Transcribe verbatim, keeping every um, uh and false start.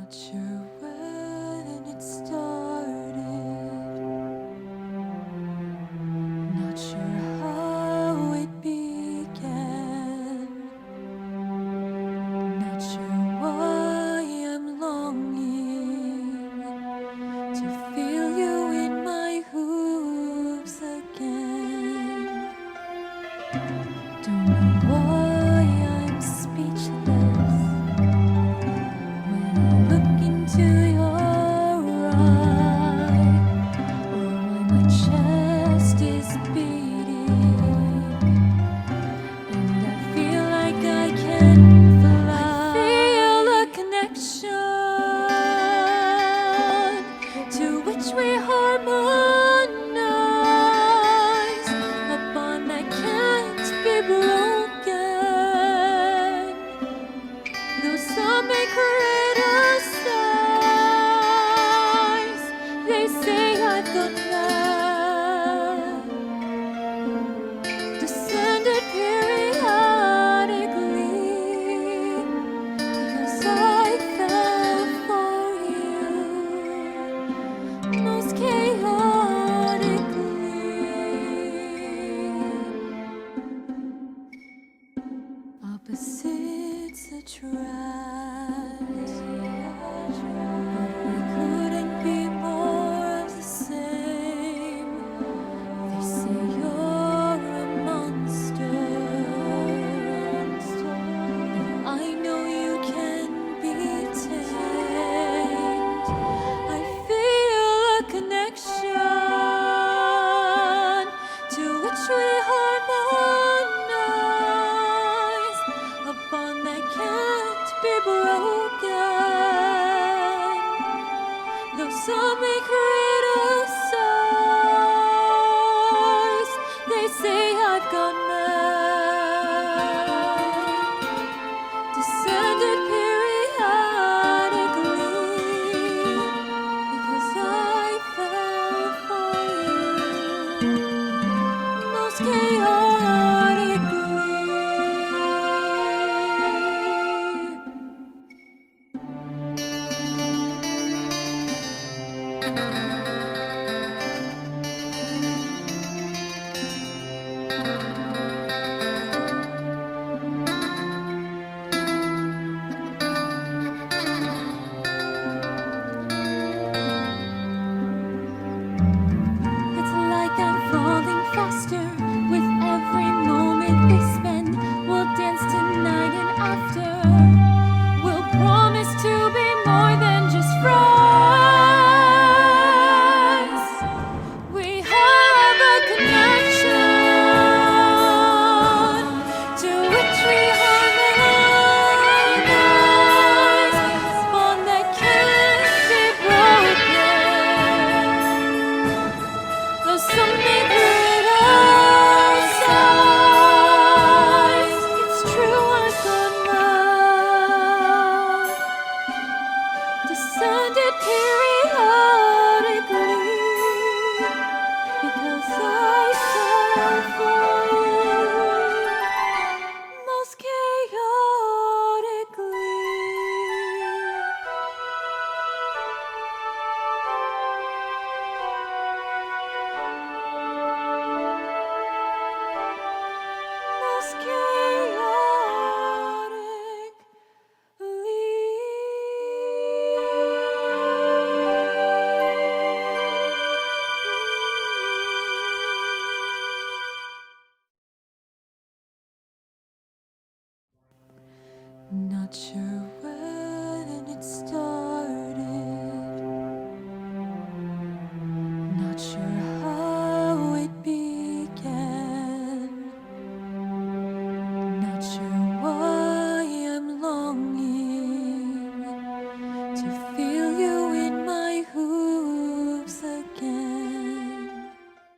Not sure when it started, not sure how it began, not sure why I'm longing to feel you in my hooves again. Don't know why I'm speechless when I look into your eye, or why my chest is beating and I feel like I can fly. I feel a connection to which we harmonize, a bond that can't be broken. Though some may criticize, they say I've gone mad, descended periodically, because I fell for you most chaotically. Opposites attract, but we couldn't be more of the same. They say you're a monster, I know you can be tamed. I feel a connection to which we harmonize, a bond that can't be broken. Though some may criticize, they say I've gone mad, descended periodically, because I fell for you most chaotically. It's like I'm falling faster with every moment we spend. We'll dance tonight and after. We'll promise to be more than just friends. We have a connection to which we harmonize, a bond that can't be broken. Though some may criticize, it's true I've gone mad, descended periodically, because I fell for you most chaotically. Most chaotically. Not sure when it started,